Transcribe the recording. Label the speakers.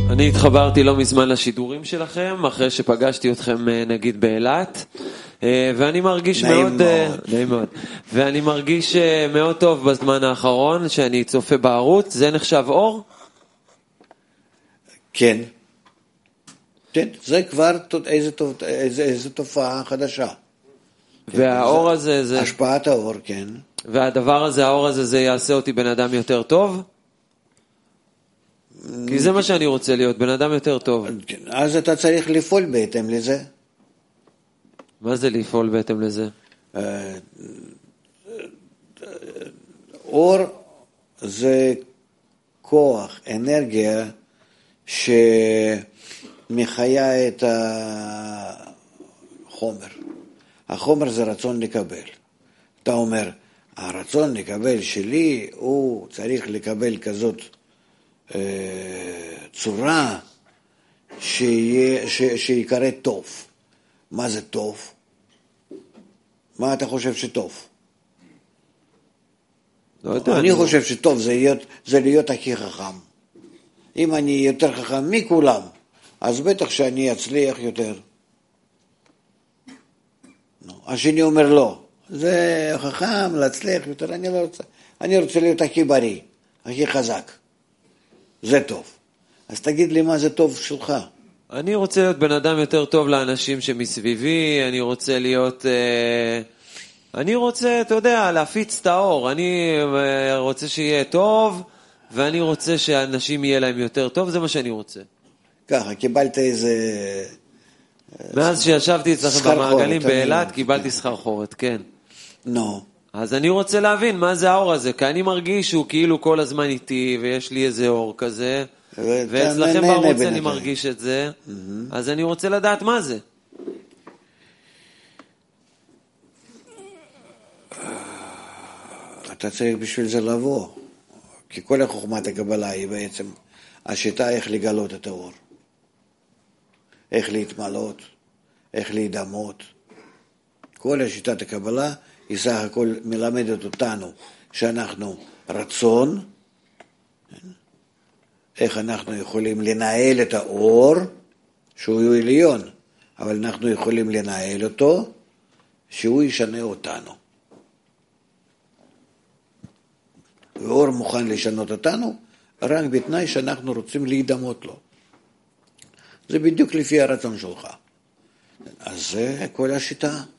Speaker 1: אני התחברתי לא מזמן לשידורים שלכם, אחרי שפגשתי אתכם נגיד באילת, ואני מרגיש נעים מאוד. ואני מרגיש מאוד טוב בזמן האחרון, שאני צופה בערוץ. זה נחשב אור?
Speaker 2: כן. כן, זה כבר איזו תופעה חדשה.
Speaker 1: והאור הזה זה...
Speaker 2: השפעת האור, כן.
Speaker 1: והדבר הזה, האור הזה, זה יעשה אותי בן אדם יותר טוב? כי זה מה שאני רוצה להיות, בן אדם יותר טוב.
Speaker 2: אז אתה צריך לפעול בהתאם לזה.
Speaker 1: מה זה לפעול בהתאם לזה?
Speaker 2: אור זה כוח, אנרגיה, שמחיה את החומר. החומר זה רצון לקבל. אתה אומר, הרצון לקבל שלי, הוא צריך לקבל כזאת צורה שיקרא טוב. מה זה טוב? מה אתה חושב שטוב?
Speaker 1: לא יודע.
Speaker 2: אני חושב שטוב זה להיות הכי חכם. אם אני יותר חכם מכולם, אז בטח שאני אצליח יותר. השני אומר לא, זה חכם להצליח יותר, אני לא רוצה. אני רוצה להיות הכי בריא, הכי חזק. זה טוב. אז תגיד לי מה זה טוב שלך.
Speaker 1: אני רוצה להיות בן אדם יותר טוב לאנשים שמסביבי, אני רוצה להיות... אני רוצה, אתה יודע, להפיץ את האור. אני רוצה שיהיה טוב, ואני רוצה שאנשים יהיה להם יותר טוב, זה מה שאני רוצה.
Speaker 2: ככה, קיבלת איזה...
Speaker 1: מאז שישבתי אצלכם במעגלים באילת, קיבלתי סחרחורת, כן.
Speaker 2: נו.
Speaker 1: אז אני רוצה להבין מה זה האור הזה, כי אני מרגיש שהוא כאילו כל הזמן איתי, ויש לי איזה אור כזה, ואצלכם בערוץ אני מרגיש את זה, אז אני רוצה לדעת מה זה.
Speaker 2: אתה צריך בשביל זה לבוא, כי כל החוכמת הקבלה היא בעצם השיטה איך לגלות את האור, איך להתמלות, איך להידמות. כל השיטת הקבלה היא סך הכל מלמדת אותנו שאנחנו רצון, איך אנחנו יכולים לנהל את האור, שהוא עליון, אבל אנחנו יכולים לנהל אותו, שהוא ישנה אותנו. ואור מוכן לשנות אותנו, רק בתנאי שאנחנו רוצים להידמות לו. זה בדיוק לפי הרצון שלך. אז זה כל השיטה.